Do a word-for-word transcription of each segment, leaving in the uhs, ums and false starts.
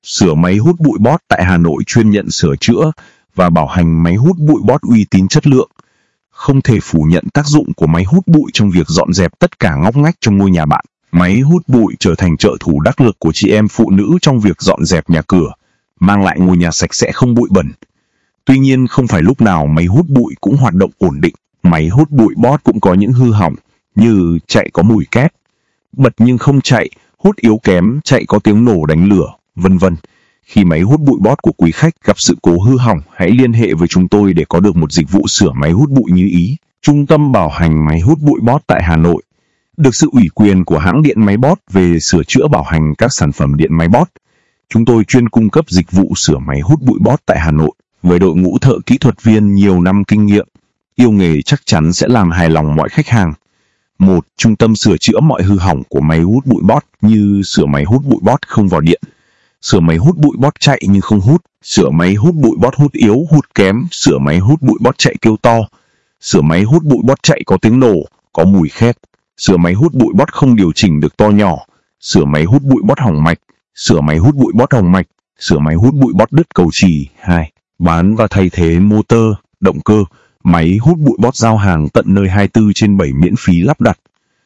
Sửa máy hút bụi Bosch tại Hà Nội chuyên nhận sửa chữa và bảo hành máy hút bụi Bosch uy tín chất lượng. Không thể phủ nhận tác dụng của máy hút bụi trong việc dọn dẹp tất cả ngóc ngách trong ngôi nhà bạn. Máy hút bụi trở thành trợ thủ đắc lực của chị em phụ nữ trong việc dọn dẹp nhà cửa, mang lại ngôi nhà sạch sẽ không bụi bẩn. Tuy nhiên, không phải lúc nào máy hút bụi cũng hoạt động ổn định. Máy hút bụi Bosch cũng có những hư hỏng, như chạy có mùi két, bật nhưng không chạy, hút yếu kém, chạy có tiếng nổ đánh lửa, vân vân. Khi máy hút bụi Bosch của quý khách gặp sự cố hư hỏng, hãy liên hệ với chúng tôi để có được một dịch vụ sửa máy hút bụi như ý. Trung tâm bảo hành máy hút bụi Bosch tại Hà Nội được sự ủy quyền của hãng điện máy Bosch về sửa chữa bảo hành các sản phẩm điện máy Bosch. Chúng tôi chuyên cung cấp dịch vụ sửa máy hút bụi Bosch tại Hà Nội với đội ngũ thợ kỹ thuật viên nhiều năm kinh nghiệm. Yêu nghề chắc chắn sẽ làm hài lòng mọi khách hàng. một. Trung tâm sửa chữa mọi hư hỏng của máy hút bụi Bosch như sửa máy hút bụi Bosch không vào điện, sửa máy hút bụi Bosch chạy nhưng không hút, sửa máy hút bụi Bosch hút yếu, hút kém, sửa máy hút bụi Bosch chạy kêu to, sửa máy hút bụi Bosch chạy có tiếng nổ, có mùi khét, sửa máy hút bụi Bosch không điều chỉnh được to nhỏ, sửa máy hút bụi Bosch hỏng mạch, sửa máy hút bụi Bosch hỏng mạch, sửa máy hút bụi Bosch đứt cầu chì. hai. Bán và thay thế motor, động cơ, máy hút bụi Bosch giao hàng tận nơi hai mươi tư trên bảy miễn phí lắp đặt.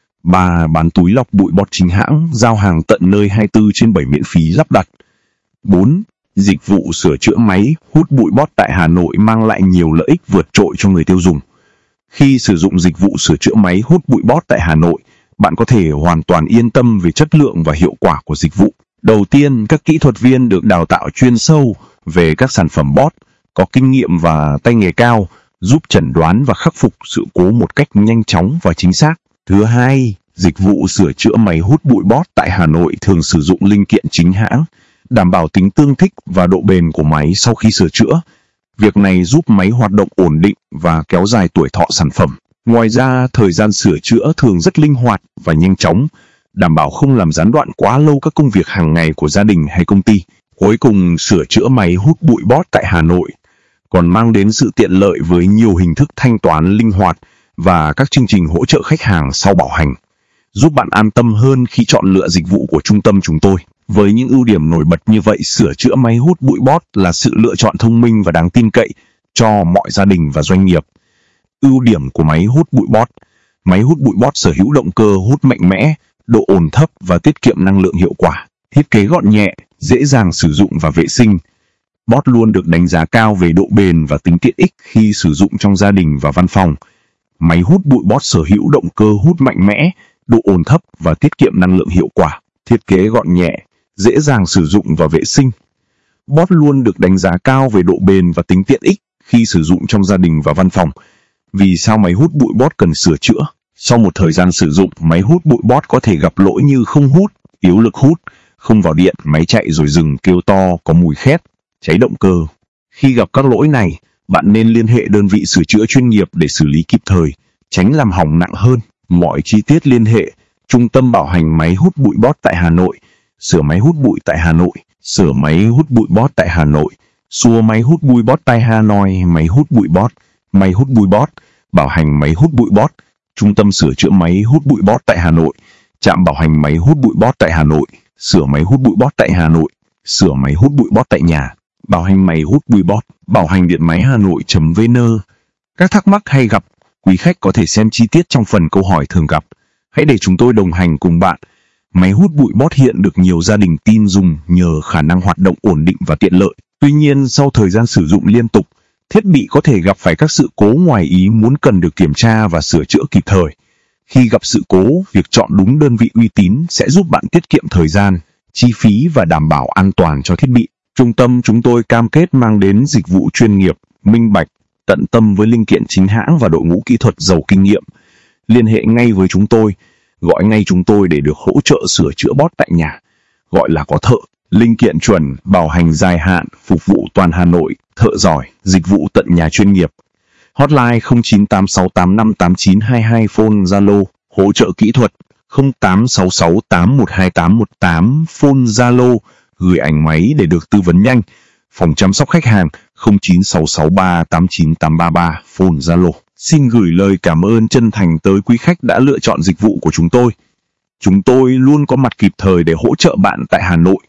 ba. Bán túi lọc bụi Bosch chính hãng, giao hàng tận nơi hai mươi tư trên bảy miễn phí lắp đặt. bốn. Dịch vụ sửa chữa máy hút bụi Bosch tại Hà Nội mang lại nhiều lợi ích vượt trội cho người tiêu dùng. Khi sử dụng dịch vụ sửa chữa máy hút bụi Bosch tại Hà Nội, bạn có thể hoàn toàn yên tâm về chất lượng và hiệu quả của dịch vụ. Đầu tiên, các kỹ thuật viên được đào tạo chuyên sâu về các sản phẩm Bosch, có kinh nghiệm và tay nghề cao, giúp chẩn đoán và khắc phục sự cố một cách nhanh chóng và chính xác. Thứ hai, dịch vụ sửa chữa máy hút bụi Bosch tại Hà Nội thường sử dụng linh kiện chính hãng, đảm bảo tính tương thích và độ bền của máy sau khi sửa chữa. Việc này giúp máy hoạt động ổn định và kéo dài tuổi thọ sản phẩm. Ngoài ra, thời gian sửa chữa thường rất linh hoạt và nhanh chóng, đảm bảo không làm gián đoạn quá lâu các công việc hàng ngày của gia đình hay công ty. Cuối cùng, sửa chữa máy hút bụi Bosch tại Hà Nội còn mang đến sự tiện lợi với nhiều hình thức thanh toán linh hoạt và các chương trình hỗ trợ khách hàng sau bảo hành, giúp bạn an tâm hơn khi chọn lựa dịch vụ của trung tâm chúng tôi. Với những ưu điểm nổi bật như vậy, sửa chữa máy hút bụi Bosch là sự lựa chọn thông minh và đáng tin cậy cho mọi gia đình và doanh nghiệp. Ưu điểm của máy hút bụi Bosch: máy hút bụi Bosch sở hữu động cơ hút mạnh mẽ, độ ồn thấp và tiết kiệm năng lượng hiệu quả. Thiết kế gọn nhẹ, dễ dàng sử dụng và vệ sinh. Bosch luôn được đánh giá cao về độ bền và tính tiện ích khi sử dụng trong gia đình và văn phòng. Máy hút bụi Bosch sở hữu động cơ hút mạnh mẽ, độ ồn thấp và tiết kiệm năng lượng hiệu quả. Thiết kế gọn nhẹ, dễ dàng sử dụng và vệ sinh. Bosch luôn được đánh giá cao về độ bền và tính tiện ích khi sử dụng trong gia đình và văn phòng. Vì sao máy hút bụi Bosch cần sửa chữa? Sau một thời gian sử dụng, máy hút bụi Bosch có thể gặp lỗi như không hút, yếu lực hút, không vào điện, máy chạy rồi dừng, kêu to, có mùi khét, cháy động cơ. Khi gặp các lỗi này, bạn nên liên hệ đơn vị sửa chữa chuyên nghiệp để xử lý kịp thời, tránh làm hỏng nặng hơn. Mọi chi tiết liên hệ: Trung tâm bảo hành máy hút bụi Bosch tại Hà Nội, sửa máy hút bụi tại Hà Nội, sửa máy hút bụi Bosch tại Hà Nội, xua máy hút bụi Bosch tại Hà Nội, máy hút bụi Bosch, máy hút bụi Bosch, bảo hành máy hút bụi Bosch, Trung tâm sửa chữa máy hút bụi Bosch tại Hà Nội, trạm bảo hành máy hút bụi Bosch tại Hà Nội, sửa máy hút bụi Bosch tại Hà Nội, sửa máy hút bụi Bosch tại nhà, bảo hành máy hút bụi Bosch, bảo hành điện máy Hà Nội.vn. Các thắc mắc hay gặp, quý khách có thể xem chi tiết trong phần câu hỏi thường gặp. Hãy để chúng tôi đồng hành cùng bạn. Máy hút bụi Bosch hiện được nhiều gia đình tin dùng nhờ khả năng hoạt động ổn định và tiện lợi. Tuy nhiên, sau thời gian sử dụng liên tục, thiết bị có thể gặp phải các sự cố ngoài ý muốn cần được kiểm tra và sửa chữa kịp thời. Khi gặp sự cố, việc chọn đúng đơn vị uy tín sẽ giúp bạn tiết kiệm thời gian, chi phí và đảm bảo an toàn cho thiết bị. Trung tâm chúng tôi cam kết mang đến dịch vụ chuyên nghiệp, minh bạch, tận tâm với linh kiện chính hãng và đội ngũ kỹ thuật giàu kinh nghiệm. Liên hệ ngay với chúng tôi, gọi ngay chúng tôi để được hỗ trợ sửa chữa Bosch tại nhà. Gọi là có thợ, linh kiện chuẩn, bảo hành dài hạn, phục vụ toàn Hà Nội, thợ giỏi, dịch vụ tận nhà chuyên nghiệp. Hotline không chín tám sáu tám năm tám chín hai hai, phone Zalo, hỗ trợ kỹ thuật không tám sáu sáu tám một hai tám một tám, phone Zalo, gửi ảnh máy để được tư vấn nhanh. Phòng chăm sóc khách hàng không chín sáu sáu ba tám chín tám ba ba, phone Zalo. Xin gửi lời cảm ơn chân thành tới quý khách đã lựa chọn dịch vụ của chúng tôi. Chúng tôi luôn có mặt kịp thời để hỗ trợ bạn tại Hà Nội,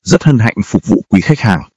Rất hân hạnh phục vụ quý khách hàng.